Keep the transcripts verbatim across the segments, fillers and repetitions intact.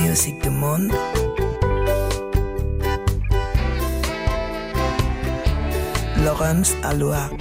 Musique du monde. Laurence Aloha.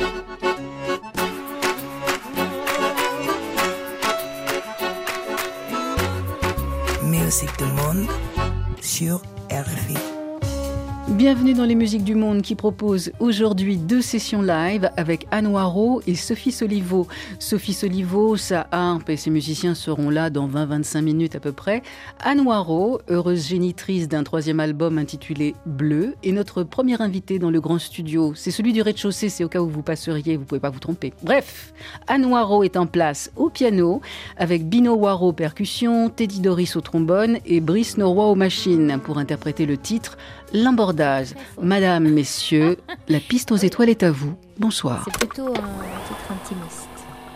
Musique du monde sur R F I. Bienvenue dans les musiques du monde qui propose aujourd'hui deux sessions live avec Anne Waro et Sophie Solivo. Sophie Solivo, sa harpe et ses musiciens seront là dans vingt à vingt-cinq minutes à peu près. Anne Waro, heureuse génitrice d'un troisième album intitulé Bleu, est notre première invitée dans le grand studio. C'est celui du rez-de-chaussée, c'est au cas où vous passeriez, vous ne pouvez pas vous tromper. Bref, Anne Waro est en place au piano avec Bino Waro percussion, Teddy Doris au trombone et Brice Norroy aux machines pour interpréter le titre L'embordage. Madame, messieurs, la piste aux étoiles est à vous. Bonsoir. C'est plutôt un titre intimiste.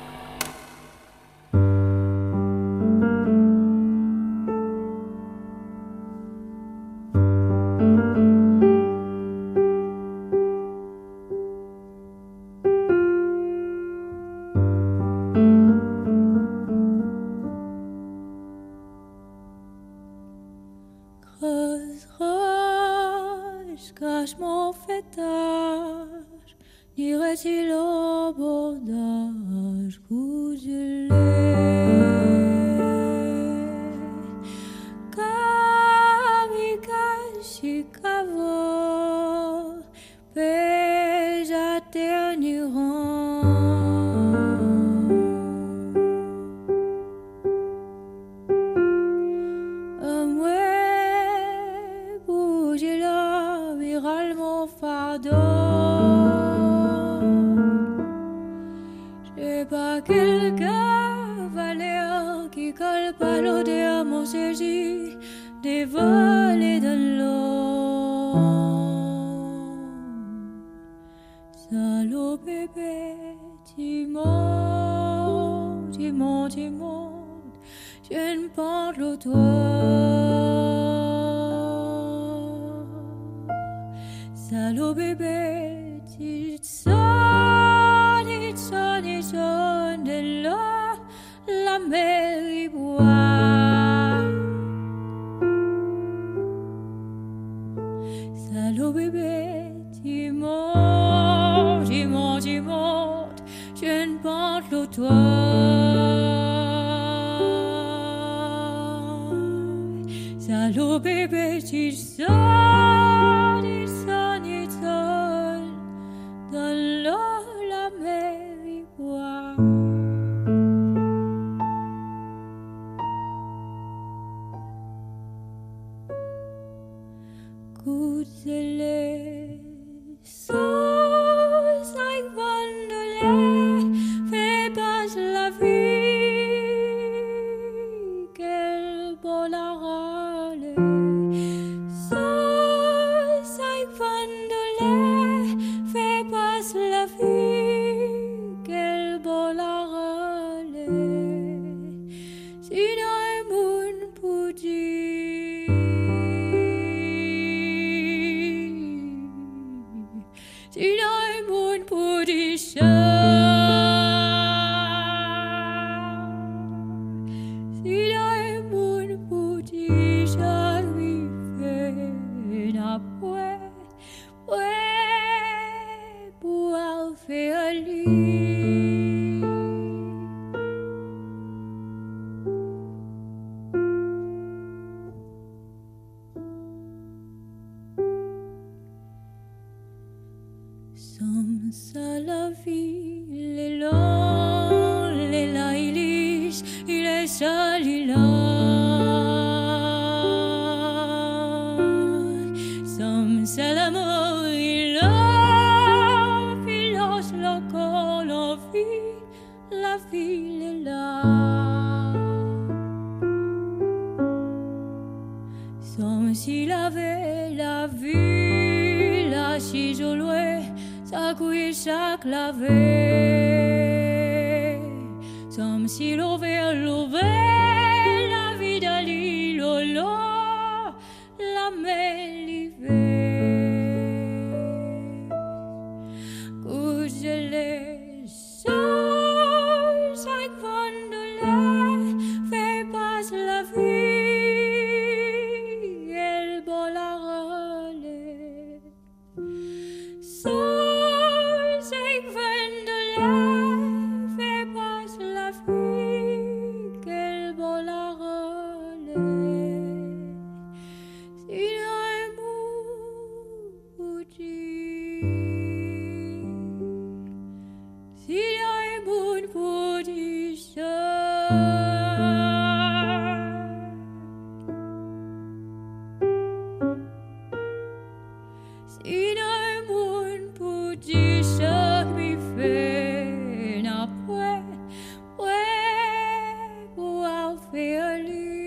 Cache mon fêtage, dirait-il au bordage cousu Kamikaze cavo, peja terniran. J'ai pas quelqu'un valeur qui colle pas l'odeur mon saisi des volets de l'eau. Salaud bébé, tu montes, tu montes, tu montes, je ne porte le toit. Salaud bébé, tu sonnes, tu sonnes, tu sonnes de là, la mer y boit. Salaud bébé, tu montes, tu montes, tu montes, je ne porte le toit. Salaud bébé, tu sonnes, tu sonnes, tu sonnes, dans l'eau la mer y boit. Goûte-les, sauce avec vandelé, fais pas la vie, quel beau la râle. Sauce avec vandelé, fais pas la vie, quel beau la râle. Sinon un moun pour dire, sinon un moun pour dire ça. Sinon un moun pour dire ça, lui fait na pouet, pouet, pour faire lui. Somme ça la vie, il est long, il est là, il est, il est seul, il est là. Somme ça l'amour, il a, filoche le corps, la vie, la vie, il est là. Somme s'il avait la vue, la chijolouée, sa couille chaque lavé. Somme si l'ouvert, l'ouvert, la vie d'Ali, lolo, la mer l'hiver. Couche de lait, sauce avec vandelé, fais pas la vie.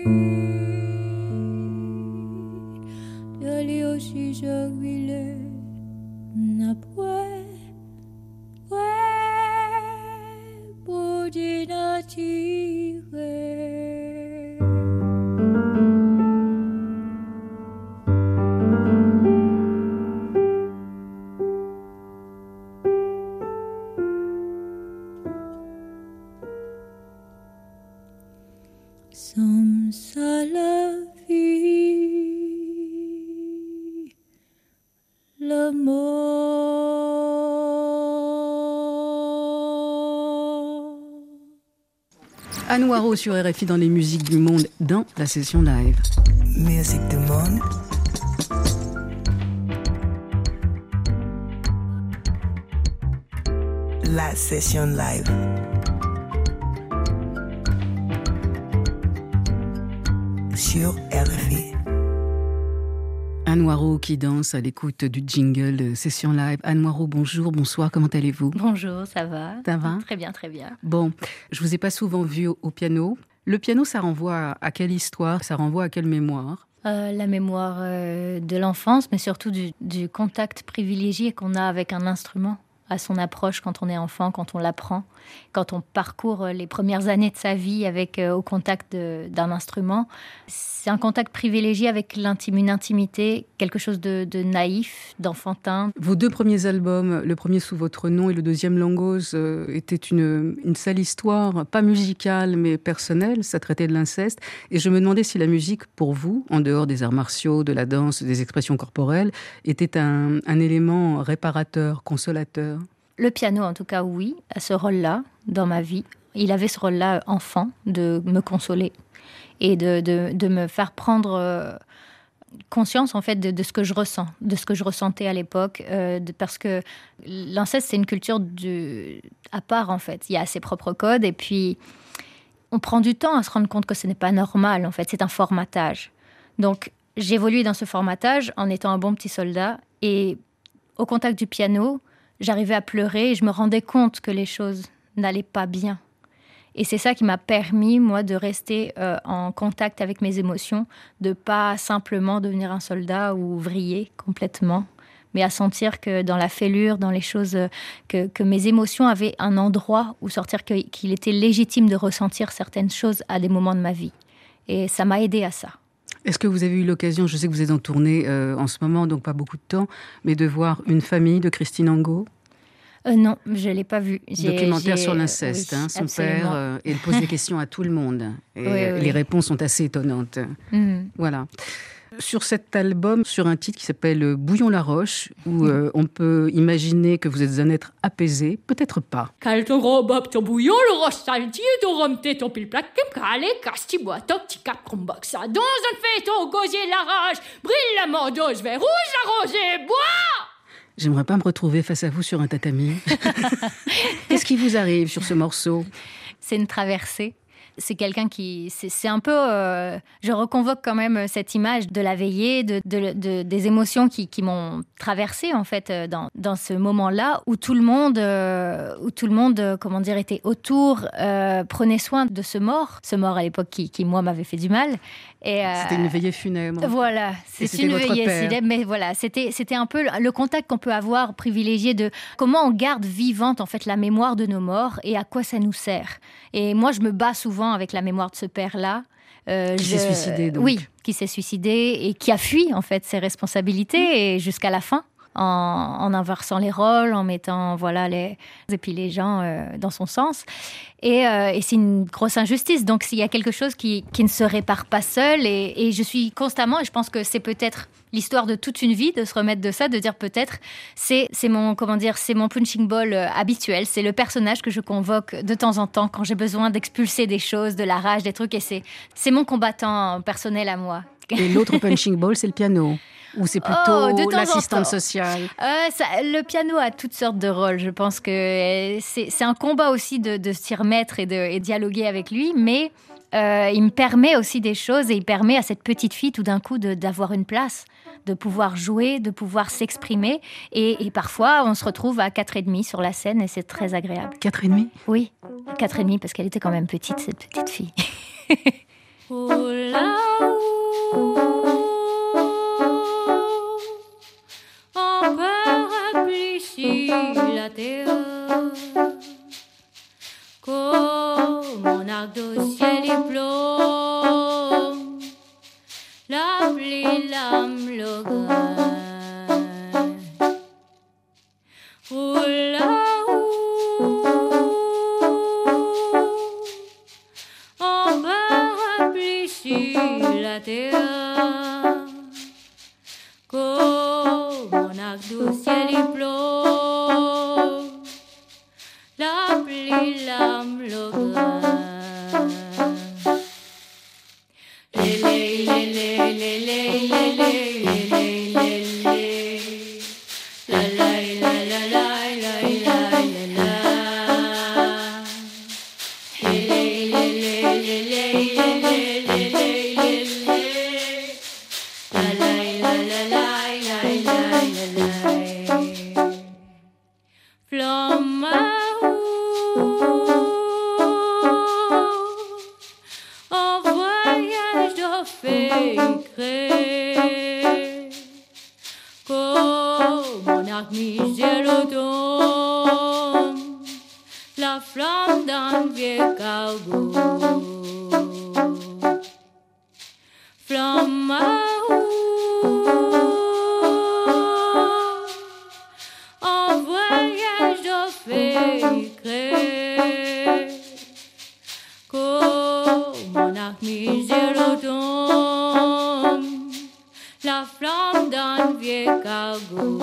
Dali aussi je vile na pue pue budina tire. Som ça la vie, le mort. Anne Noiro sur R F I dans les musiques du monde dans la session live. Musique du monde. La session live. Sur R F I. Anne Noiro qui danse à l'écoute du jingle Session Live. Anne Noiro, bonjour, bonsoir, comment allez-vous? Bonjour, ça va? Ça va? Très bien, très bien. Bon, je vous ai pas souvent vu au, au piano. Le piano, ça renvoie à, à quelle histoire? Ça renvoie à quelle mémoire? Euh, la mémoire euh, de l'enfance, mais surtout du, du contact privilégié qu'on a avec un instrument, à son approche quand on est enfant, quand on l'apprend, quand on parcourt les premières années de sa vie avec, euh, au contact de, d'un instrument. C'est un contact privilégié avec l'intime, une intimité, quelque chose de, de naïf, d'enfantin. Vos deux premiers albums, le premier sous votre nom et le deuxième Langose, euh, étaient une, une sale histoire, pas musicale mais personnelle, ça traitait de l'inceste. Et je me demandais si la musique, pour vous, en dehors des arts martiaux, de la danse, des expressions corporelles, était un, un élément réparateur, consolateur. Le piano, en tout cas, oui, a ce rôle-là dans ma vie. Il avait ce rôle-là, enfant, de me consoler et de, de, de me faire prendre conscience, en fait, de, de ce que je ressens, de ce que je ressentais à l'époque. Euh, de, parce que l'inceste, c'est une culture de, à part, en fait. Il y a ses propres codes et puis on prend du temps à se rendre compte que ce n'est pas normal, en fait. C'est un formatage. Donc, j'ai évolué dans ce formatage en étant un bon petit soldat et au contact du piano, j'arrivais à pleurer et je me rendais compte que les choses n'allaient pas bien. Et c'est ça qui m'a permis, moi, de rester euh, en contact avec mes émotions, de pas simplement devenir un soldat ou vriller complètement, mais à sentir que dans la fêlure, dans les choses, que, que mes émotions avaient un endroit où sortir, que, qu'il était légitime de ressentir certaines choses à des moments de ma vie. Et ça m'a aidée à ça. Est-ce que vous avez eu l'occasion, je sais que vous êtes en tournée euh, en ce moment, donc pas beaucoup de temps, mais de voir Une famille de Christine Angot? Euh, non, je ne l'ai pas vu. J'ai, Documentaire j'ai... sur l'inceste, oui, hein, son absolument. père, euh, et elle pose des questions à tout le monde. Et oui, oui, les oui. réponses sont assez étonnantes. Mmh. Voilà. Sur cet album, sur un titre qui s'appelle Bouillon la Roche, où euh, on peut imaginer que vous êtes un être apaisé, peut-être pas. Cale ton robe up, ton bouillon, le roche saltier, ton rhum, t'es ton pile plaque, comme calé, casse, ti bois, ton petit cap, comme box, ça, dans un fait, ton gosier, la rage, brille la mordeuse, vert rouge, la rosée, bois! J'aimerais pas me retrouver face à vous sur un tatami. Qu'est-ce qui vous arrive sur ce morceau? C'est une traversée. C'est quelqu'un qui... C'est, c'est un peu... Euh, je reconvoque quand même cette image de la veillée, de, de, de, des émotions qui, qui m'ont traversée, en fait, dans, dans ce moment-là, où tout le monde, euh, où tout le monde euh, comment dire, était autour, euh, prenait soin de ce mort. Ce mort, à l'époque, qui, qui moi, m'avait fait du mal. Et, euh, c'était une veillée funèbre. Voilà, c'est une veillée funèbre, mais voilà, c'était, c'était un peu le contact qu'on peut avoir privilégié de comment on garde vivante, en fait, la mémoire de nos morts et à quoi ça nous sert. Et moi, je me bats souvent avec la mémoire de ce père-là. Euh, qui je... s'est suicidé, donc. Oui, qui s'est suicidé et qui a fui, en fait, ses responsabilités mmh. et jusqu'à la fin, en, en inversant les rôles, en mettant, voilà, les... et puis les gens euh, dans son sens. Et, euh, et c'est une grosse injustice. Donc, s'il y a quelque chose qui, qui ne se répare pas seul, et, et je suis constamment, et je pense que c'est peut-être l'histoire de toute une vie, de se remettre de ça, de dire peut-être, c'est, c'est mon, comment dire, c'est mon punching ball euh, habituel, c'est le personnage que je convoque de temps en temps quand j'ai besoin d'expulser des choses, de la rage, des trucs, et c'est, c'est mon combattant personnel à moi. Et l'autre punching ball, c'est le piano? Ou c'est plutôt oh, l'assistante sociale? euh, ça, Le piano a toutes sortes de rôles. Je pense que c'est, c'est un combat aussi de, de s'y remettre et de et dialoguer avec lui, mais euh, il me permet aussi des choses et il permet à cette petite fille tout d'un coup de, d'avoir une place, de pouvoir jouer, de pouvoir s'exprimer. Et, et parfois, on se retrouve à quatre et demi sur la scène et c'est très agréable. Quatre et demi? Oui, quatre et demi parce qu'elle était quand même petite, cette petite fille. Oh la la terre, comme un arc du ciel il pleut, la pluie lame le grain. Lé, lé, lé, lé, lé, lé, lé, lé, lé, lé, lé. La, la, la, la, la, la, la, la, la. Lé, lé, lé, lé, lé, lé, lé, lé, lé, lé, lé. La, la, la, la, la, la, la, la, la. Flamme en voyage de fécré, comme un arc misé l'automne, la flamme d'un vieux cargo. Flamme en voyage de fécré, comme un arc misé l'automne, la flamme d'un vieux cargo.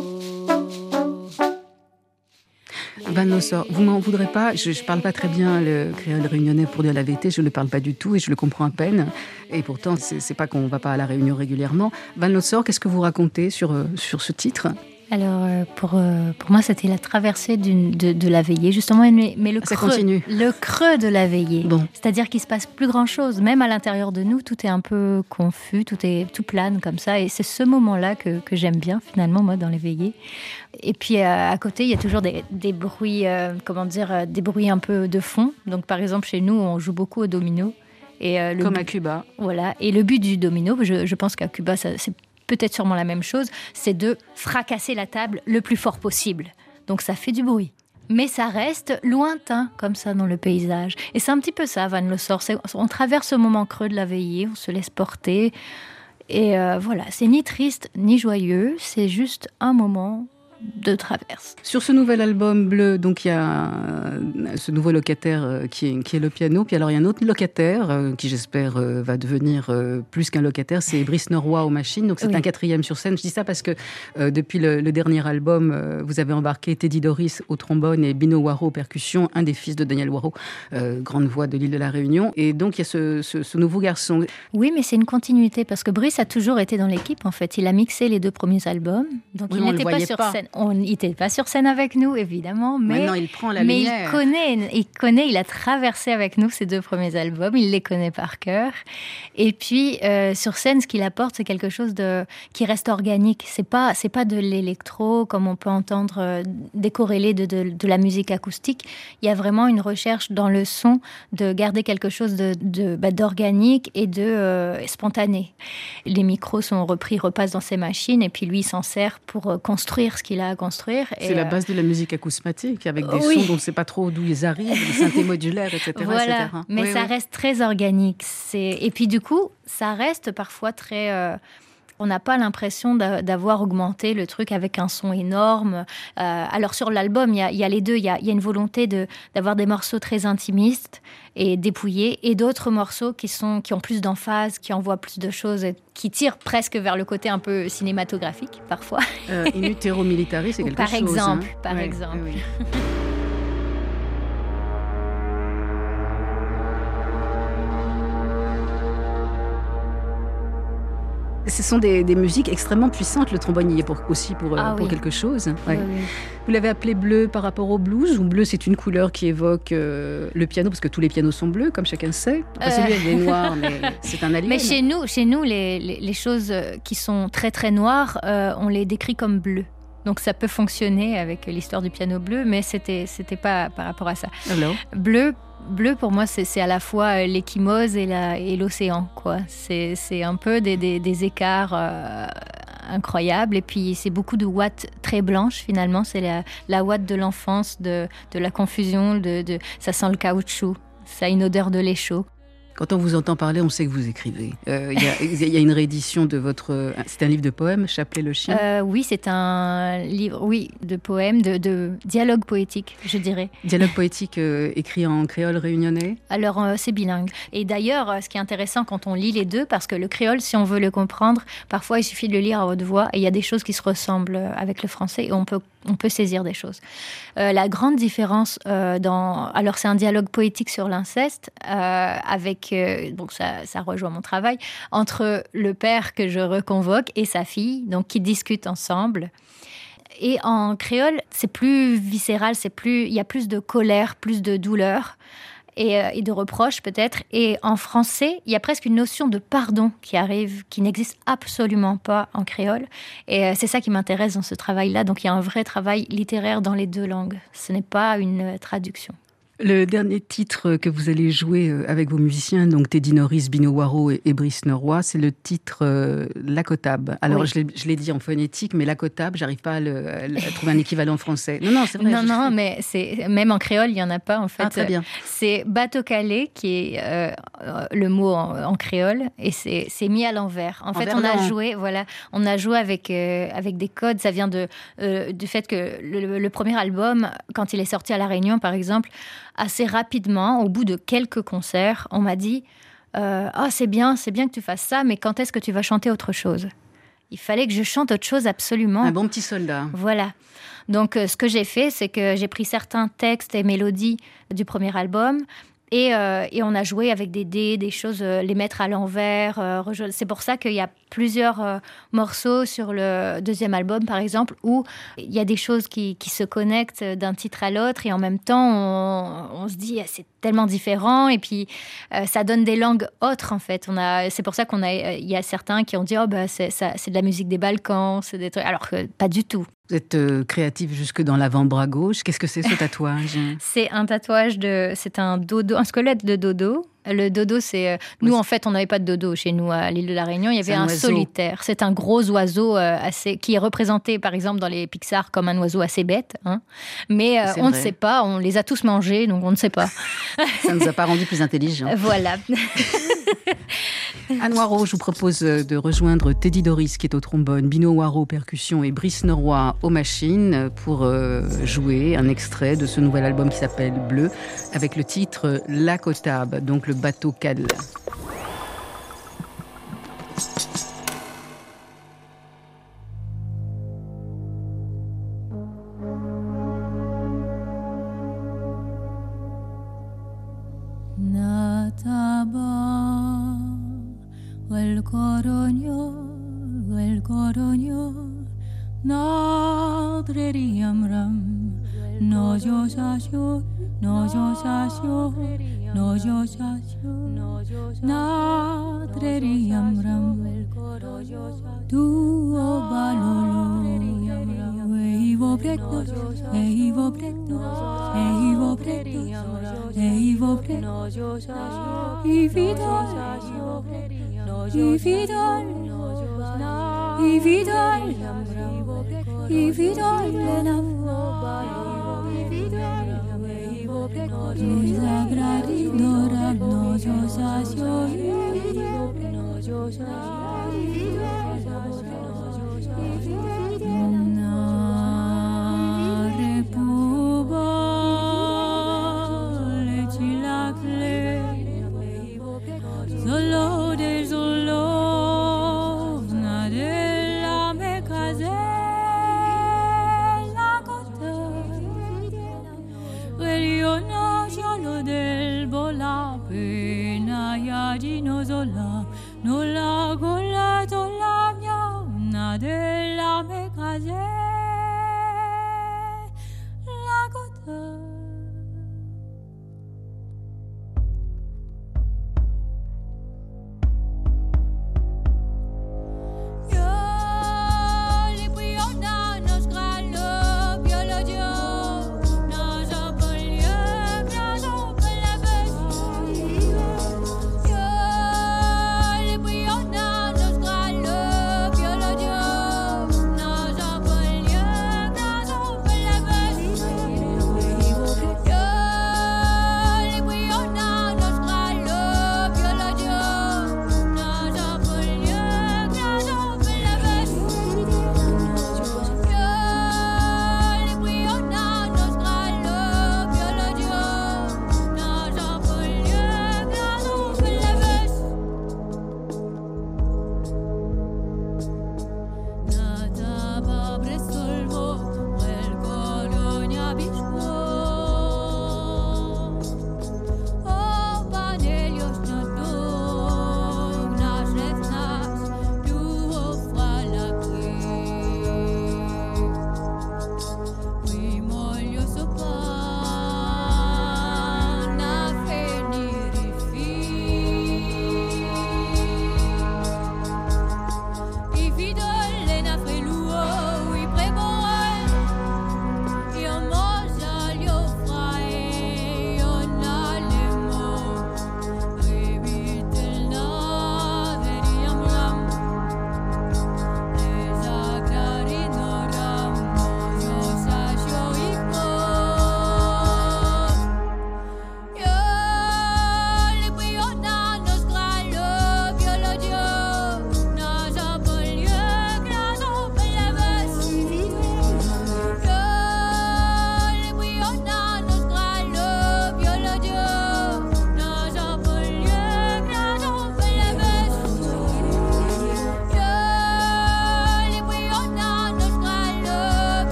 Van Lossor, vous m'en voudrez pas, je ne parle pas très bien le créole réunionnais pour dire la vérité, je ne le parle pas du tout et je le comprends à peine. Et pourtant, c'est, c'est pas qu'on ne va pas à la Réunion régulièrement. Van Lossor, qu'est-ce que vous racontez sur, sur ce titre ? Alors, pour, pour moi, c'était la traversée d'une, de, de la veillée, justement, mais, mais le, Ça creux, continue. le creux de la veillée. Bon. C'est-à-dire qu'il ne se passe plus grand-chose. Même à l'intérieur de nous, tout est un peu confus, tout, est, tout plane comme ça. Et c'est ce moment-là que, que j'aime bien, finalement, moi, dans les veillées. Et puis, à, à côté, il y a toujours des, des bruits, euh, comment dire, des bruits un peu de fond. Donc, par exemple, chez nous, on joue beaucoup au domino. Et, euh, le Comme but, à Cuba. Voilà. Et le but du domino, je, je pense qu'à Cuba, ça, c'est peut-être sûrement la même chose, c'est de fracasser la table le plus fort possible. Donc ça fait du bruit. Mais ça reste lointain, comme ça, dans le paysage. Et c'est un petit peu ça, Van Lossor. C'est, on traverse ce moment creux de la veillée, on se laisse porter. Et euh, voilà, c'est ni triste, ni joyeux, c'est juste un moment de traverse. Sur ce nouvel album Bleu, donc il y a euh, ce nouveau locataire euh, qui, est, qui est le piano, puis alors il y a un autre locataire euh, qui j'espère euh, va devenir euh, plus qu'un locataire, c'est Brice Norroy aux machines, donc c'est oui. un quatrième sur scène. Je dis ça parce que euh, depuis le, le dernier album, euh, vous avez embarqué Teddy Doris au trombone et Bino Waro aux percussions, un des fils de Daniel Waro, euh, grande voix de l'île de la Réunion, et donc il y a ce, ce, ce nouveau garçon. Oui, mais c'est une continuité, parce que Brice a toujours été dans l'équipe en fait, il a mixé les deux premiers albums, donc oui, il n'était pas sur pas. scène. On n'était pas sur scène avec nous, évidemment, mais, Maintenant, il prend la mais lumière. il connaît, il connaît, il a traversé avec nous ces deux premiers albums, il les connaît par cœur. Et puis, euh, sur scène, ce qu'il apporte, c'est quelque chose de, qui reste organique. C'est pas, c'est pas de l'électro, comme on peut entendre euh, décorrélé de, de, de la musique acoustique. Il y a vraiment une recherche dans le son de garder quelque chose de, de, bah, d'organique et de euh, spontané. Les micros sont repris, repassent dans ses machines, et puis lui, il s'en sert pour euh, construire ce qu'il a à construire. C'est et la euh... base de la musique acousmatique, avec des oui. sons dont on ne sait pas trop d'où ils arrivent, les synthés modulaires, et cetera. Voilà, et cetera. mais oui, ça oui. reste très organique. C'est... Et puis du coup, ça reste parfois très... Euh... On n'a pas l'impression d'avoir augmenté le truc avec un son énorme. Euh, alors sur l'album, il y a, y a les deux. Il y a, y a une volonté de, d'avoir des morceaux très intimistes et dépouillés, et d'autres morceaux qui, sont, qui ont plus d'emphase, qui envoient plus de choses, et qui tirent presque vers le côté un peu cinématographique, parfois. Euh, In Utero Militari, c'est quelque par chose. Exemple, hein. par ouais, exemple, oui. Ce sont des, des musiques extrêmement puissantes. Le trombone y est pour, aussi pour, ah, pour oui. quelque chose. Ouais. Oui, oui. Vous l'avez appelé bleu par rapport au blues, ou bleu c'est une couleur qui évoque euh, le piano, parce que tous les pianos sont bleus, comme chacun sait. Enfin, euh... celui-là il est noir, mais c'est un alien. Mais chez nous, chez nous les, les, les choses qui sont très très noires, euh, on les décrit comme bleues. Donc ça peut fonctionner avec l'histoire du piano bleu, mais c'était, c'était pas par rapport à ça. Alors bleu, bleu pour moi, c'est, c'est à la fois l'échymose et, la, et l'océan, quoi. C'est, c'est un peu des, des, des écarts euh, incroyables. Et puis c'est beaucoup de ouates très blanches finalement. C'est la, la ouate de l'enfance, de, de la confusion, de, de, ça sent le caoutchouc, ça a une odeur de lait chaud. Quand on vous entend parler, on sait que vous écrivez. Il euh, y, y a une réédition de votre... C'est un livre de poèmes, Chapelet le chien euh, Oui, c'est un livre oui, de poèmes, de, de dialogue poétique, je dirais. Dialogue poétique euh, écrit en créole réunionnais? Alors, euh, c'est bilingue. Et d'ailleurs, ce qui est intéressant quand on lit les deux, parce que le créole, si on veut le comprendre, parfois il suffit de le lire à haute voix et il y a des choses qui se ressemblent avec le français et on peut, on peut saisir des choses. Euh, la grande différence euh, dans... Alors, c'est un dialogue poétique sur l'inceste euh, avec... Euh, donc, ça, ça rejoint mon travail, entre le père que je reconvoque et sa fille, donc qui discutent ensemble. Et en créole, c'est plus viscéral, c'est plus, il y a plus de colère, plus de douleur et, euh, et de reproches peut-être. Et en français, il y a presque une notion de pardon qui arrive, qui n'existe absolument pas en créole. Et euh, c'est ça qui m'intéresse dans ce travail-là. Donc il y a un vrai travail littéraire dans les deux langues. Ce n'est pas une euh, traduction. Le dernier titre que vous allez jouer avec vos musiciens, donc Teddy Norris, Bino Waro et, et Brice Norrois, c'est le titre euh, Lacotab. Alors, oui. je, l'ai, je l'ai dit en phonétique, mais Lacotab, j'arrive pas à, le, à trouver un équivalent français. Non, non, c'est vrai. Non, non, fais... mais c'est, même en créole, il n'y en a pas, en fait. Ah, très bien. C'est bateau calé, qui est euh, le mot en, en créole, et c'est, c'est mis à l'envers. En, en fait, on a joué, voilà, on a joué avec, euh, avec des codes. Ça vient de, euh, du fait que le, le premier album, quand il est sorti à La Réunion, par exemple, assez rapidement, au bout de quelques concerts, on m'a dit euh, « Ah, c'est bien, c'est bien que tu fasses ça, mais quand est-ce que tu vas chanter autre chose ?» Il fallait que je chante autre chose absolument. Un bon petit soldat. Voilà. Donc, euh, ce que j'ai fait, c'est que j'ai pris certains textes et mélodies du premier album et, euh, et on a joué avec des dés, des choses, euh, les mettre à l'envers. Euh, rejo- c'est pour ça qu'il y a plusieurs euh, morceaux sur le deuxième album, par exemple, où il y a des choses qui, qui se connectent d'un titre à l'autre et en même temps, on, on se dit c'est tellement différent et puis euh, ça donne des langues autres, en fait. On a, c'est pour ça qu'on a, il y a certains qui ont dit oh, bah, c'est, ça, c'est de la musique des Balkans, c'est des trucs, alors que pas du tout. Vous êtes euh, créative jusque dans l'avant-bras gauche. Qu'est-ce que c'est ce tatouage? C'est un tatouage de, c'est un dodo, un squelette de dodo. Le dodo, c'est... Euh, nous, oui. en fait, on n'avait pas de dodo chez nous à l'île de la Réunion. Il y avait un, un solitaire. C'est un gros oiseau euh, assez, qui est représenté, par exemple, dans les Pixar comme un oiseau assez bête. Hein. Mais euh, on vrai. ne sait pas. On les a tous mangés, donc on ne sait pas. Ça ne nous a pas rendus plus intelligents. Voilà. Anne Waro, je vous propose de rejoindre Teddy Doris, qui est au trombone, Bino Waro, percussion, et Brice Norrois aux machines, pour euh, jouer un extrait de ce nouvel album qui s'appelle Bleu, avec le titre Lacotab, donc le bateau calé. El coronio, el coronio, nadreriam ram, no yo sasyo, no yo sasyo, no yo sasyo, nadreriam ram, tu o balolo, eivo prekno, eivo prekno, eivo prekno, eivo prekno, i vidal. I vidal, I vidal, I vidal plena. Ni zagradi nora no yo sasyo. Na repuba le chilakle. Solo de solo nadella me casé la costa Reliona giallo del bola pena yagino zola no la gola zola mia nadella me casé la costa. Biologia,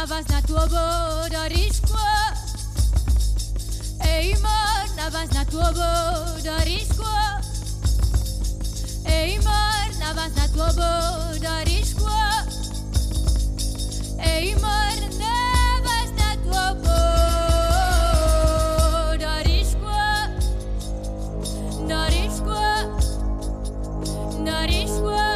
vas na tuobo dariskwa. Eimar na vas na tuobo dariskwa. Eimar na vas na tuobo dariskwa. Eimar na vas na tuobo dariskwa. Dariskwa. Dariskwa.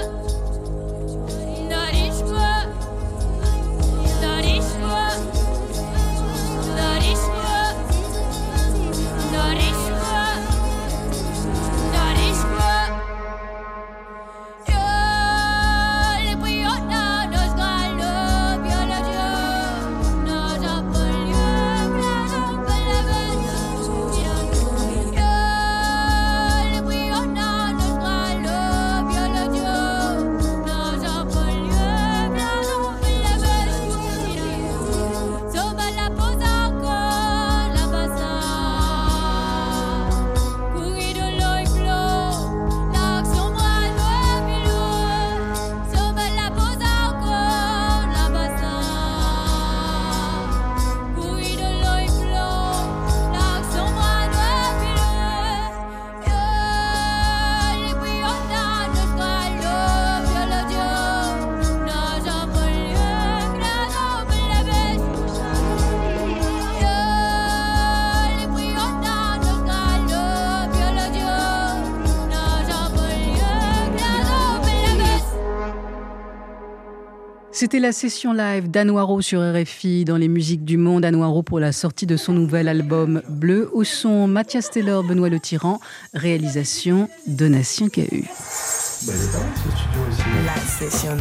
C'était la session live d'Anne Noiro sur R F I dans les musiques du monde. Anne Noiro pour la sortie de son nouvel album Bleu. Au son, Mathias Taylor, Benoît Le Tyran. Réalisation, Donatien Cahu. Bah, il est pas mal, ce studio aussi. La session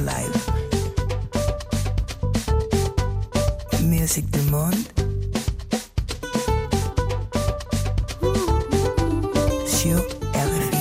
live. Musique du monde. Sur R F I.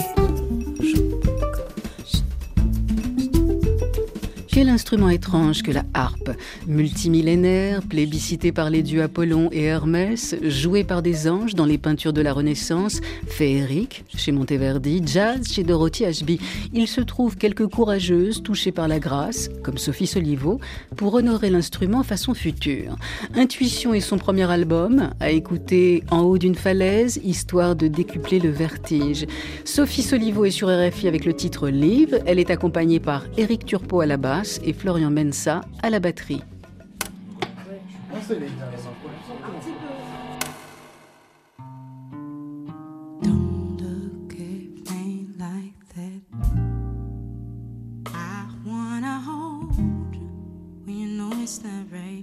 Quel instrument étrange que la harpe, multimillénaire, plébiscité par les dieux Apollon et Hermès, joué par des anges dans les peintures de la Renaissance, féerique chez Monteverdi, jazz chez Dorothy Ashby. Il se trouve quelques courageuses touchées par la grâce, comme Sophie Soliveau, pour honorer l'instrument façon future. Intuition est son premier album, à écouter en haut d'une falaise, histoire de décupler le vertige. Sophie Soliveau est sur R F I avec le titre Live. Elle est accompagnée par Éric Turpot à la basse et Florian Mensa à la batterie. Don't look at me like that. I wanna hold you when you know it's not right.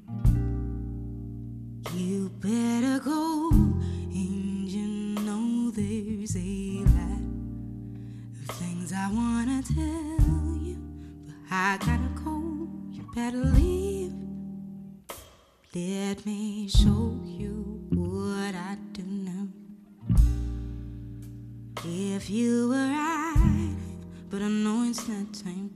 You better go, and you know there's a lot of things I wanna tell you. I gotta go, you better leave. Let me show you what I do now. If you were right, but I know it's not time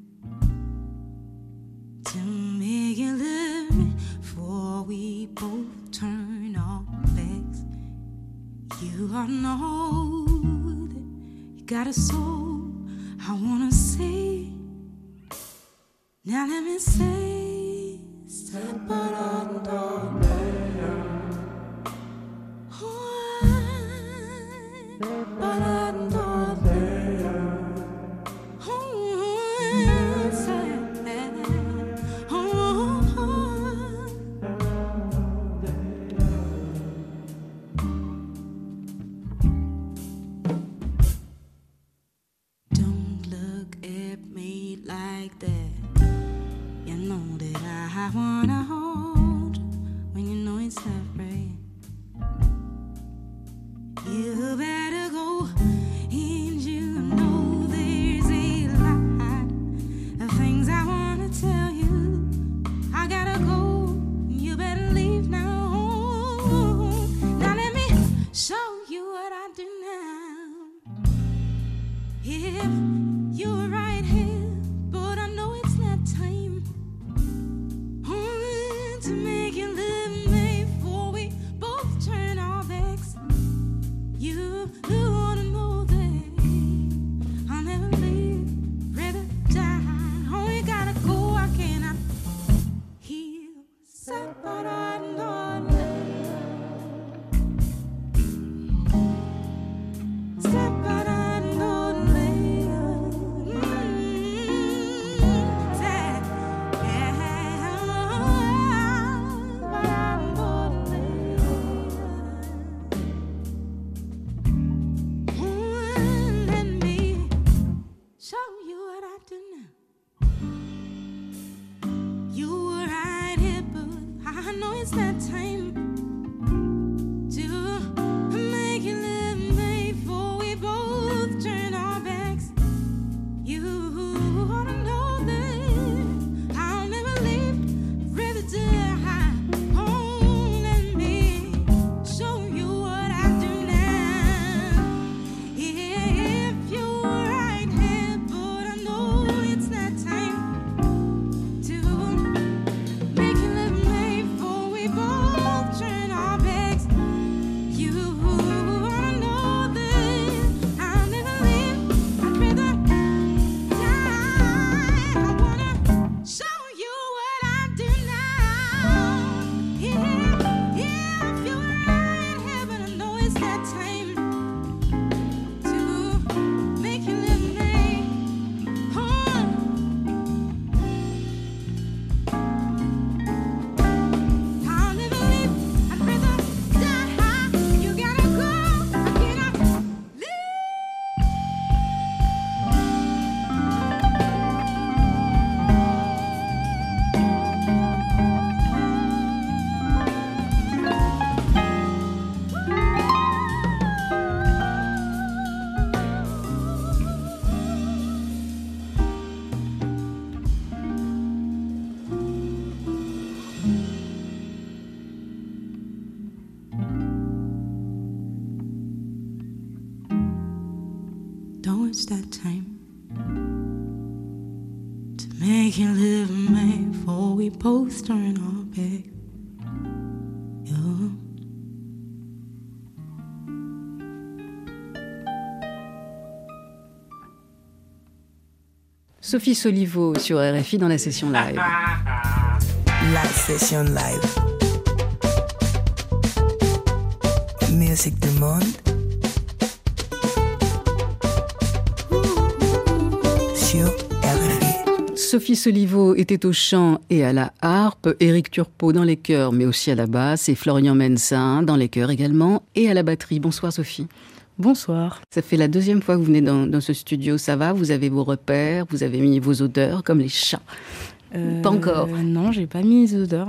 to make you love me, for we both turn our backs. You ought to know that you got a soul, I wanna say. Now let me say, step out on the don't look at me like that. You know that I wanna hold you when you know it's not right. You better go, and you know there's a lot of things I wanna tell you. I gotta go, you better leave now. Now let me show you what I do now. If you were right here, but I know it's not time to make you live me, for we both turn our backs. You, you ought to know that I'll never leave, rather die. Oh, you gotta go, I cannot heal it's that time to make you live before we both turn our backs. You ought to know that I'll never leave. I'd rather die home than me. Show you what I do now. If you were right here, but I know it's that time to make you live before we both turn our backs. You ought to know that I'll never leave. I'd rather die. I wanna show you what I do now. Yeah, yeah, if you were right here, but I know it's that time to make you live me home. I'll never leave. I'd rather die. You gotta go. I cannot leave. Don't waste that time to make you live me before we both turn our back. Yeah. Sophie Soliveau sur R F I dans la session live. La session live. Musique du monde sur R F I. Sophie Soliveau était au chant et à la harpe, Éric Turpot dans les chœurs, mais aussi à la basse, et Florian Mensin dans les chœurs également, et à la batterie. Bonsoir Sophie. Bonsoir. Ça fait la deuxième fois que vous venez dans, dans ce studio, ça va? Vous avez vos repères, vous avez mis vos odeurs, comme les chats. Euh, Pas encore. Non, j'ai pas mis les odeurs.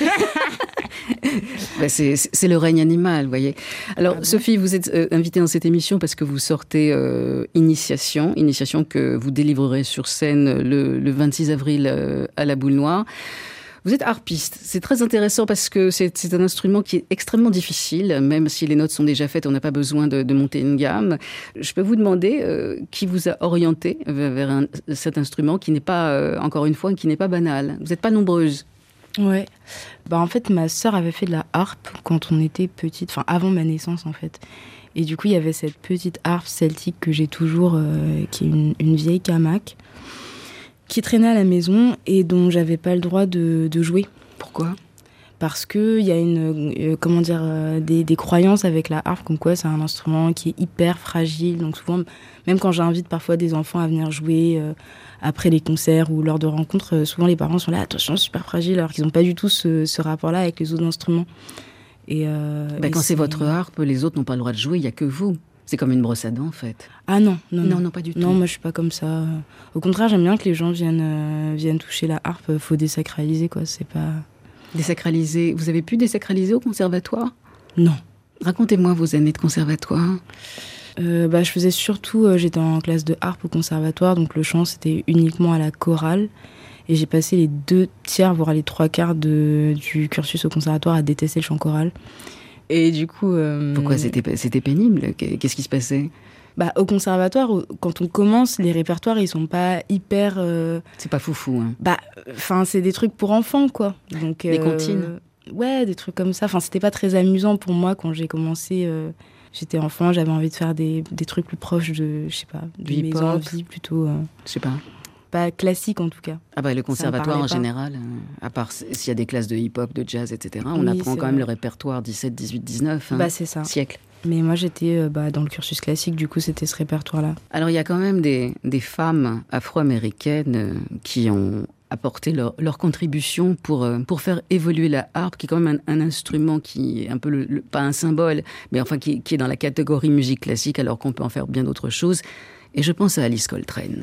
Ben c'est, c'est le règne animal, vous voyez. Alors, ah bon Sophie, vous êtes euh, invitée dans cette émission parce que vous sortez euh, Initiation, Initiation que vous délivrerez sur scène le, le vingt-six avril euh, à la Boule Noire. Vous êtes harpiste. C'est très intéressant parce que c'est, c'est un instrument qui est extrêmement difficile, même si les notes sont déjà faites, on n'a pas besoin de, de monter une gamme. Je peux vous demander euh, qui vous a orienté vers, vers un, cet instrument qui n'est pas, euh, encore une fois, qui n'est pas banal. Vous n'êtes pas nombreuses. Ouais. Bah en fait, ma sœur avait fait de la harpe quand on était petite, enfin avant ma naissance en fait. Et du coup, il y avait cette petite harpe celtique que j'ai toujours, euh, qui est une, une vieille Camac, qui traînait à la maison et dont j'avais pas le droit de, de jouer. Pourquoi ? Parce qu'il y a une, euh, comment dire, euh, des, des croyances avec la harpe, comme quoi c'est un instrument qui est hyper fragile. Donc souvent, même quand j'invite parfois des enfants à venir jouer euh, après les concerts ou lors de rencontres, euh, souvent les parents sont là, attention, super fragile, alors qu'ils n'ont pas du tout ce, ce rapport-là avec les autres instruments. Et, euh, ben et quand c'est... c'est votre harpe, les autres n'ont pas le droit de jouer, il n'y a que vous. C'est comme une brosse à dents, en fait. Ah non, non, non. Non, non pas du tout. Non, moi, je suis pas comme ça. Au contraire, j'aime bien que les gens viennent, euh, viennent toucher la harpe. Il faut désacraliser, quoi. C'est pas... Désacraliser. Vous avez pu désacraliser au conservatoire ? Non. Racontez-moi vos années de conservatoire. Euh, bah, je faisais surtout... Euh, j'étais en classe de harpe au conservatoire, donc le chant, c'était uniquement à la chorale. Et j'ai passé les deux tiers, voire les trois quarts de, du cursus au conservatoire à détester le chant choral. Et du coup... Euh, Pourquoi c'était, c'était pénible ? Qu'est-ce qui se passait ? Bah, au conservatoire, quand on commence, les répertoires, ils sont pas hyper... Euh... C'est pas foufou, hein. Bah, enfin, c'est des trucs pour enfants, quoi. Donc, des euh... comptines ? Ouais, des trucs comme ça. Enfin, c'était pas très amusant pour moi quand j'ai commencé... Euh... J'étais enfant, j'avais envie de faire des, des trucs plus proches de, je sais pas, de mes envies, plutôt... Euh... Je sais pas. Pas classique, en tout cas. Ah bah, le conservatoire, en pas. général, euh, à part s'il y a des classes de hip-hop, de jazz, et cetera, on oui, apprend quand vrai. même le répertoire dix-sept, dix-huit, dix-neuf hein, bah, c'est ça. siècle. Mais moi, j'étais euh, bah, dans le cursus classique, du coup, c'était ce répertoire-là. Alors, il y a quand même des, des femmes afro-américaines euh, qui ont apporté leur, leur contribution pour, euh, pour faire évoluer la harpe, qui est quand même un, un instrument qui est un peu, le, le, pas un symbole, mais enfin qui, qui est dans la catégorie musique classique, alors qu'on peut en faire bien d'autres choses. Et je pense à Alice Coltrane.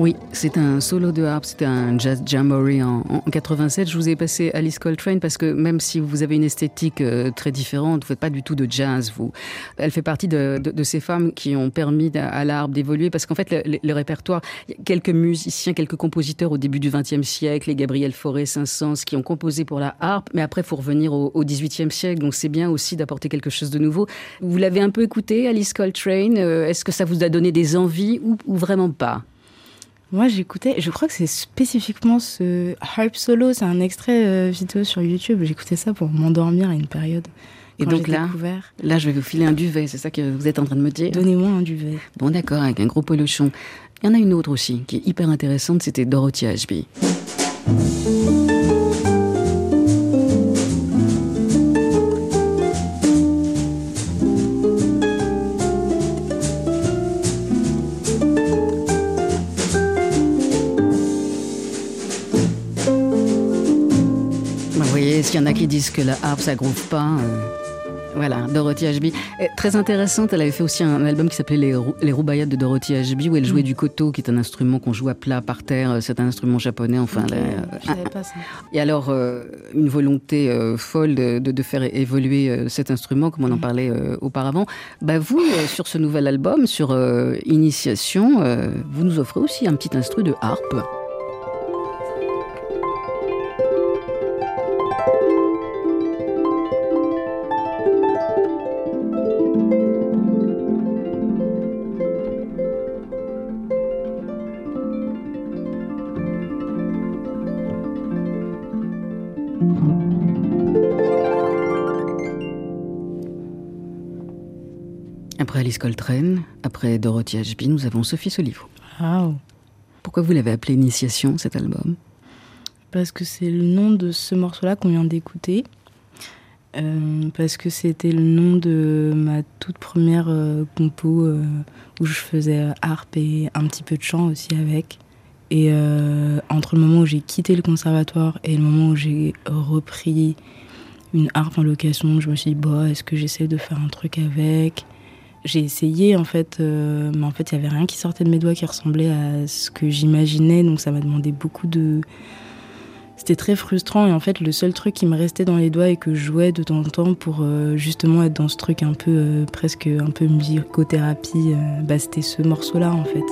Oui, c'est un solo de harpe, c'était un jazz jamboree en, en quatre-vingt-sept. Je vous ai passé Alice Coltrane parce que même si vous avez une esthétique euh, très différente, vous faites pas du tout de jazz, vous. Elle fait partie de, de, de ces femmes qui ont permis à, à la harpe d'évoluer parce qu'en fait, le, le, le répertoire, il y a quelques musiciens, quelques compositeurs au début du vingtième siècle, les Gabriel Fauré, Saint-Saëns, qui ont composé pour la harpe, mais après, il faut revenir au, au dix-huitième siècle, donc c'est bien aussi d'apporter quelque chose de nouveau. Vous l'avez un peu écouté, Alice Coltrane, euh, est-ce que ça vous a donné des envies ou, ou vraiment pas ? Moi, j'écoutais, je crois que c'est spécifiquement ce harp solo, c'est un extrait euh, vidéo sur YouTube. J'écoutais ça pour m'endormir à une période. Et donc là, découvert. là, je vais vous filer un duvet, c'est ça que vous êtes en train de me dire ? Donnez-moi un duvet. Bon, d'accord, avec un gros polochon. Il y en a une autre aussi, qui est hyper intéressante, c'était Dorothy Ashby. S'il y en a qui disent que la harpe ça groove pas, euh, voilà, Dorothy Ashby. Et très intéressante, elle avait fait aussi un album qui s'appelait Les, Rou- Les Roubayades de Dorothy Ashby, où elle jouait mmh. du koto, qui est un instrument qu'on joue à plat par terre. C'est un instrument japonais, enfin. Okay, la, je savais pas ça. Et alors, euh, une volonté euh, folle de, de, de faire évoluer euh, cet instrument, comme on en parlait euh, auparavant. Bah vous, euh, sur ce nouvel album, sur euh, Initiation, euh, vous nous offrez aussi un petit instru de harpe. Après Alice Coltrane, après Dorothy Ashby, nous avons Sophie Solivo. Wow. Pourquoi vous l'avez appelé Initiation, cet album ? Parce que c'est le nom de ce morceau-là qu'on vient d'écouter. Euh, parce que c'était le nom de ma toute première euh, compo euh, où je faisais harpe et un petit peu de chant aussi avec. Et euh, entre le moment où j'ai quitté le conservatoire et le moment où j'ai repris une harpe en location, je me suis dit, bah, est-ce que j'essaie de faire un truc avec ? J'ai essayé en fait, euh, mais en fait il n'y avait rien qui sortait de mes doigts qui ressemblait à ce que j'imaginais, donc ça m'a demandé beaucoup de... C'était très frustrant et en fait le seul truc qui me restait dans les doigts et que je jouais de temps en temps pour euh, justement être dans ce truc un peu, euh, presque un peu musicothérapie, euh, bah, c'était ce morceau-là en fait.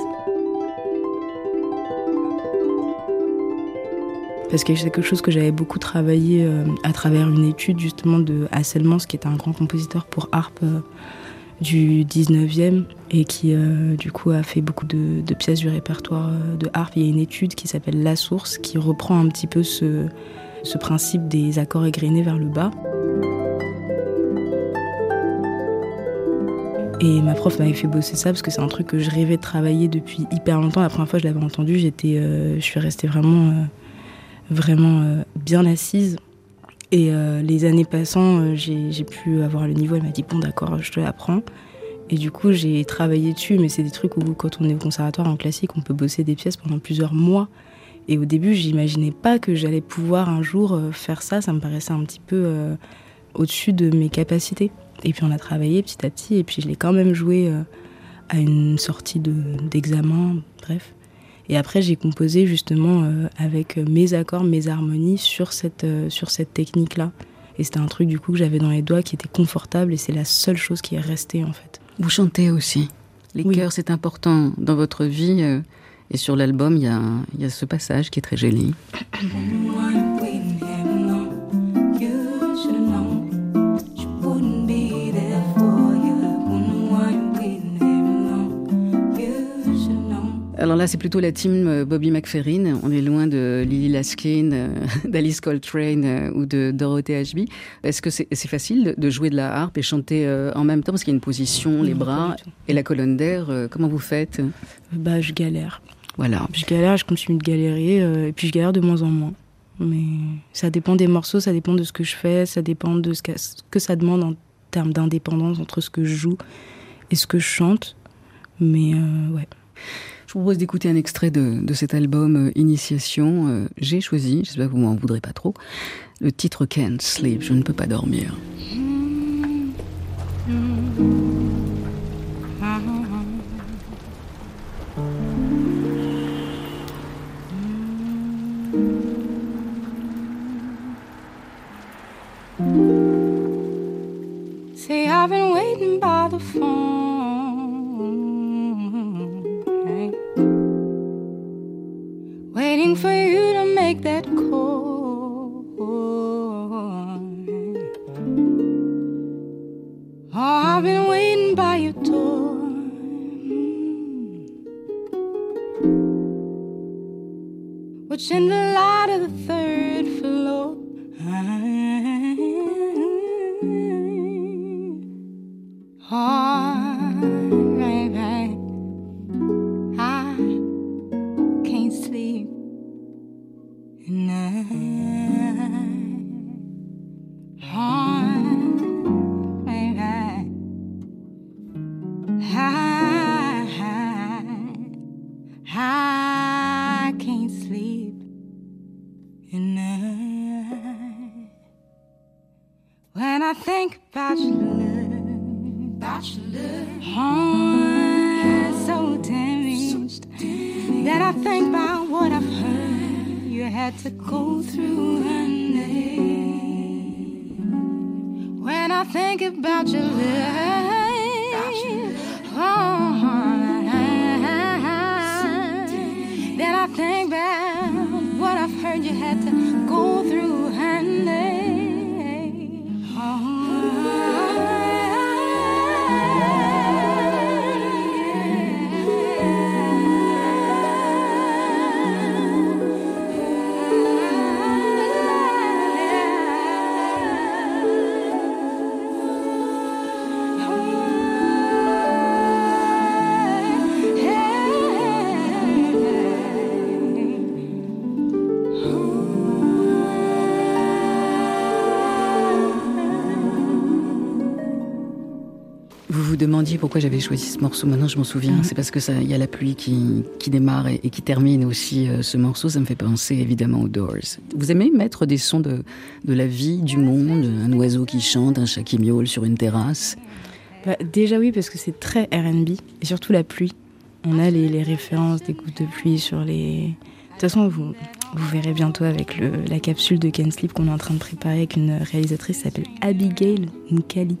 Parce que c'est quelque chose que j'avais beaucoup travaillé euh, à travers une étude justement de Hasselmans, qui est un grand compositeur pour harpe euh, du dix-neuvième et qui euh, du coup a fait beaucoup de, de pièces du répertoire euh, de harpe. Il y a une étude qui s'appelle La Source qui reprend un petit peu ce, ce principe des accords égrenés vers le bas. Et ma prof m'avait fait bosser ça parce que c'est un truc que je rêvais de travailler depuis hyper longtemps. La première fois que je l'avais entendu, j'étais, euh, je suis restée vraiment, euh, vraiment euh, bien assise. Et euh, les années passant, euh, j'ai, j'ai pu avoir le niveau. Elle m'a dit « bon d'accord, je te l'apprends ». Et du coup, j'ai travaillé dessus, mais c'est des trucs où quand on est au conservatoire en classique, on peut bosser des pièces pendant plusieurs mois. Et au début, j'imaginais pas que j'allais pouvoir un jour euh, faire ça. Ça me paraissait un petit peu euh, au-dessus de mes capacités. Et puis on a travaillé petit à petit, et puis je l'ai quand même joué euh, à une sortie de, d'examen, bref. Et après, j'ai composé justement euh, avec mes accords, mes harmonies sur cette, euh, sur cette technique-là. Et c'était un truc du coup que j'avais dans les doigts qui était confortable, et c'est la seule chose qui est restée en fait. Vous chantez aussi. Les oui. chœurs, c'est important dans votre vie. Euh, et sur l'album, il y a, y a ce passage qui est très joli. Alors là, c'est plutôt la team Bobby McFerrin. On est loin de Lily Laskin, d'Alice Coltrane ou de Dorothy Ashby. Est-ce que c'est, c'est facile de jouer de la harpe et chanter en même temps? Parce qu'il y a une position, les bras et la colonne d'air. Comment vous faites? Bah, je galère. Voilà. Je galère, je continue de galérer. Euh, et puis, je galère de moins en moins. Mais ça dépend des morceaux, ça dépend de ce que je fais, ça dépend de ce que, ce que ça demande en termes d'indépendance entre ce que je joue et ce que je chante. Mais euh, ouais. Je vous propose d'écouter un extrait de, de cet album euh, Initiation. Euh, j'ai choisi, j'espère que vous m'en voudrez pas trop, le titre Can't Sleep, je ne peux pas dormir. the phone, right? Waiting for you to make that call. Oh, I've been waiting by your door. Watching the light of the third floor. Oh, right, right. I can't sleep at night. Oh, right, right. I, I, I can't sleep at night. When I think about your love, about your love, oh, so damaged, that I think about what I've heard you had to go through, honey. When I think about your love, oh, then I think about what I've heard you had to go through, honey. Vous vous demandiez pourquoi j'avais choisi ce morceau. Maintenant, je m'en souviens. Mmh. C'est parce que ça, il y a la pluie qui, qui démarre et, et qui termine aussi euh, ce morceau. Ça me fait penser évidemment aux Doors. Vous aimez mettre des sons de, de la vie, du monde, un oiseau qui chante, un chat qui miaule sur une terrasse? Bah, déjà oui, parce que c'est très R and B, et surtout la pluie. On a les, les références des gouttes de pluie sur les... De toute façon, vous, vous verrez bientôt avec le, la capsule de Can't Sleep qu'on est en train de préparer avec une réalisatrice qui s'appelle Abigail Nkali.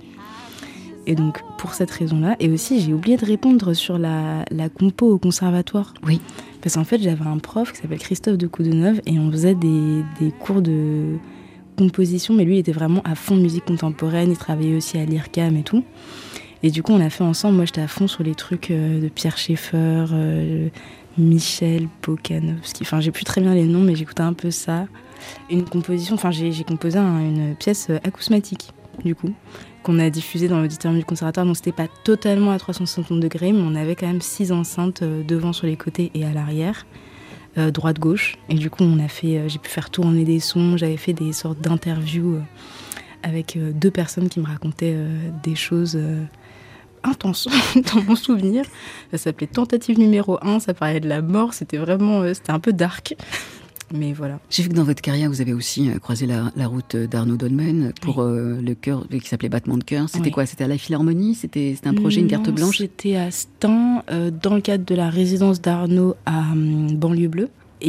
Et donc, pour cette raison-là, et aussi, j'ai oublié de répondre sur la, la compo au conservatoire. Oui. Parce qu'en fait, j'avais un prof qui s'appelle Christophe de Coudeneuve, et on faisait des, des cours de composition, mais lui, il était vraiment à fond musique contemporaine, il travaillait aussi à l'I R C A M et tout. Et du coup, on a fait ensemble, moi, j'étais à fond sur les trucs euh, de Pierre Schaeffer, euh, Michel Bokanovski, enfin, j'ai plus très bien les noms, mais j'écoutais un peu ça. Une composition, enfin, j'ai, j'ai composé un, une pièce acousmatique, du coup, qu'on a diffusé dans l'auditorium du conservatoire, donc c'était pas totalement à trois cent soixante degrés, mais on avait quand même six enceintes euh, devant sur les côtés et à l'arrière, euh, droite-gauche, et du coup on a fait, euh, j'ai pu faire tourner des sons, j'avais fait des sortes d'interviews euh, avec euh, deux personnes qui me racontaient euh, des choses euh, intenses dans mon souvenir. Ça s'appelait Tentative numéro un, ça parlait de la mort, c'était vraiment, euh, c'était un peu dark. Mais voilà. J'ai vu que dans votre carrière, vous avez aussi croisé la, la route d'Arnaud Dolmen pour oui. euh, le chœur qui s'appelait Battement de cœur. C'était oui. quoi? C'était à la Philharmonie? C'était, c'était un projet, non, une carte blanche? C'était à Stein, euh, dans le cadre de la résidence d'Arnaud à euh, Banlieue Bleue.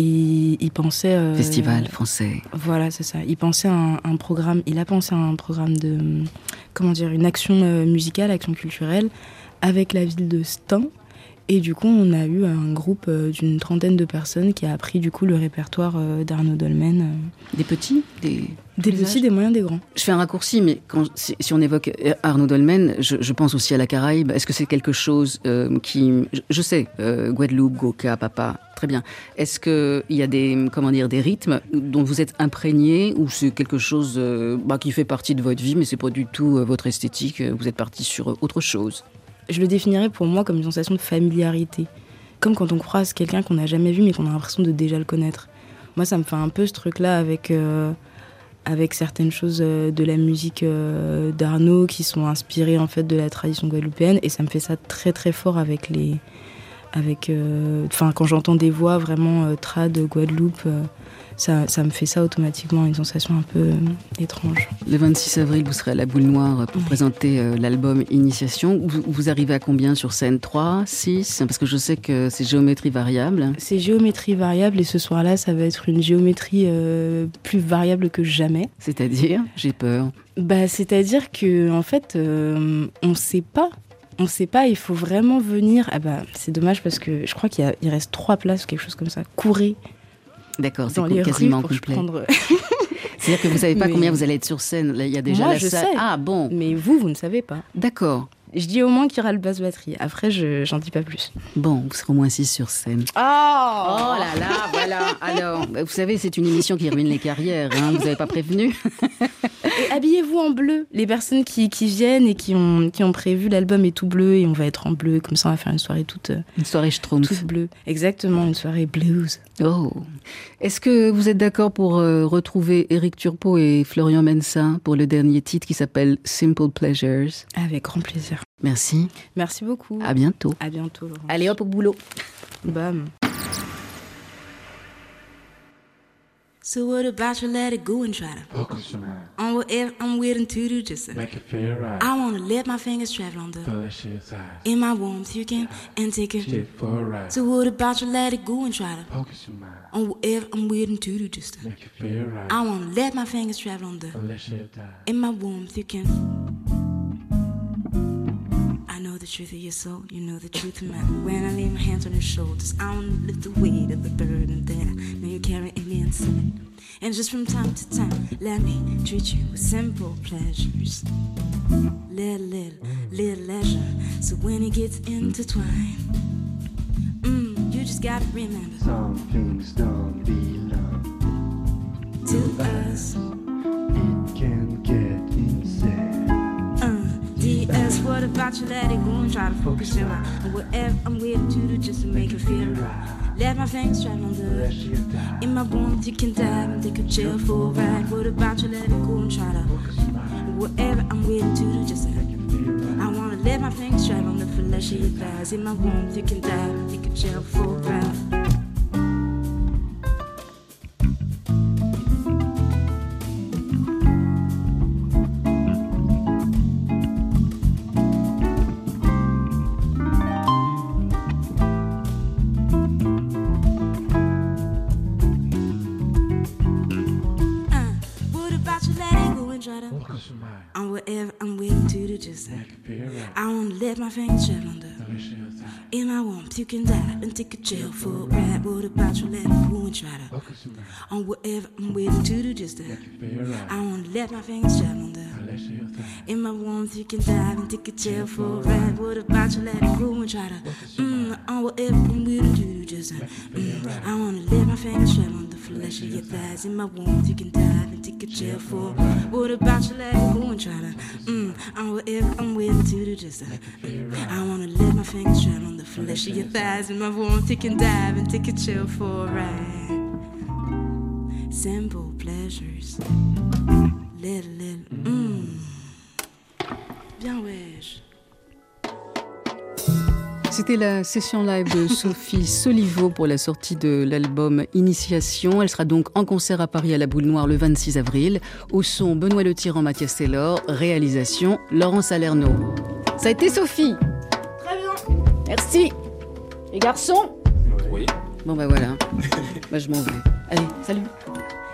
Et il pensait... Euh, Festival français. Voilà, c'est ça. Il pensait à un, un programme... Il a pensé à un programme de... Comment dire? Une action euh, musicale, action culturelle, avec la ville de Stein. Et du coup, on a eu un groupe d'une trentaine de personnes qui a appris du coup le répertoire d'Arnaud Dolmen. Des petits, des des petits, des moyens, des grands. Je fais un raccourci, mais quand, si, si on évoque Arnaud Dolmen, je, je pense aussi à la Caraïbe. Est-ce que c'est quelque chose euh, qui, je, je sais, euh, Guadeloupe, Goka, Papa, très bien. Est-ce que il y a des, comment dire, des rythmes dont vous êtes imprégné, ou c'est quelque chose euh, bah, qui fait partie de votre vie, mais c'est pas du tout euh, votre esthétique. Vous êtes parti sur autre chose? Je le définirais pour moi comme une sensation de familiarité. Comme quand on croise quelqu'un qu'on n'a jamais vu mais qu'on a l'impression de déjà le connaître. Moi, ça me fait un peu ce truc-là avec, euh, avec certaines choses euh, de la musique euh, d'Arnaud qui sont inspirées en fait, de la tradition guadeloupéenne. Et ça me fait ça très très fort avec les... Avec, euh, quand j'entends des voix vraiment euh, trad Guadeloupe, euh, ça, ça me fait ça automatiquement, une sensation un peu euh, étrange. Le vingt-six avril, vous serez à la Boule Noire pour oui. présenter euh, l'album Initiation. Vous, vous arrivez à combien sur scène? Trois, six? Parce que je sais que c'est géométrie variable. C'est géométrie variable et ce soir-là, ça va être une géométrie euh, plus variable que jamais. C'est-à-dire? J'ai peur. Bah, c'est-à-dire que en fait, euh, on ne sait pas On ne sait pas, il faut vraiment venir. Ah bah, c'est dommage parce que je crois qu'il y a, il reste trois places ou quelque chose comme ça. Courez. D'accord, c'est dans les quasiment rues pour complet. Prendre... C'est-à-dire que vous ne savez pas Mais... combien vous allez être sur scène. Là, il y a déjà Moi, la je salle. sais. Ah bon. Mais vous, vous ne savez pas. D'accord. Je dis au moins qu'il y aura le basse batterie. Après, je j'en dis pas plus. Bon, vous serez au moins six sur scène. Oh, Oh là là, voilà. Alors, vous savez, c'est une émission qui ruine les carrières. Hein. Vous n'avez pas prévenu. Et habillez-vous en bleu. Les personnes qui, qui viennent et qui ont, qui ont prévu, l'album est tout bleu et on va être en bleu. Comme ça, on va faire une soirée toute, Une soirée Schtroumpf. toute bleue. Exactement, une soirée blues. Oh. Est-ce que vous êtes d'accord pour euh, retrouver Éric Turpot et Florian Mensa pour le dernier titre qui s'appelle Simple Pleasures? Avec grand plaisir. Merci. Merci beaucoup. À bientôt. À bientôt, Laurent. Allez hop au boulot. Bam. So what about you let it go and try to Focus your mind. on whatever I'm willing to do just to, Make it feel right. I wanna let my fingers travel on the Feel that shit inside. in my warmth you can and take it. Shit for a ride. So what about you let it go and try to Focus your mind. on whatever I'm willing to do just to, Make it feel right. I wanna let my fingers travel on the Feel that shit die. in my warmth you can. I know the truth of your soul, you know the truth of mine. When I lay my hands on your shoulders, I wanna lift the weight of the burden that I know you carry in the inside. And just from time to time, let me treat you with simple pleasures. Little, little, little leisure. So when it gets intertwined, mm, you just gotta remember Some things don't belong to us. It can get insane. Uh, D S, what about you let it go and try to focus your mind on whatever I'm willing to do just to make it feel right. Let my fingers travel on Feel that the shit die. in my warmth, you can dive and take a chill for a ride. What about you let it go and try to Focus your mind. whatever I'm willing to do just to Make it feel right. I wanna let my fingers travel on the flesh of your thighs. In my warmth, you can dive and take a chill for a ride. Focus your mind. On whatever I'm willing to do, just Make it feel right. I wanna let my fingers travel on the Feel that shit inside. in my warmth, you can dive and take a chill for a ride. What about you let it go and try to Focus your mind. on whatever I'm willing to do, just Make it feel right. I wanna let my fingers travel on the Feel that shit inside. in my warmth, you can dive and take a chill for a ride. What about you let it go and try to mm, on whatever I'm willing to do, just mm, I wanna let my fingers travel on the flesh of your thighs. In my warmth, you can dive and take a chill for a ride. What about you let it go and try to mm, on whatever I'm willing to do, just mm, I wanna let my fingers travel on the flesh of your thighs. In my warmth, you can dive and take a chill for a ride. Simple pleasures, little, little, mm. Bien wesh. C'était la session live de Sophie Soliveau pour la sortie de l'album Initiation. Elle sera donc en concert à Paris à la Boule Noire le vingt-six avril. Au son, Benoît Le Tyran, Mathias Taylor. Réalisation, Laurent Salerno. Ça a été Sophie. Très bien. Merci. Les garçons. Oui. Bon ben voilà. Moi je m'en vais. Allez, salut.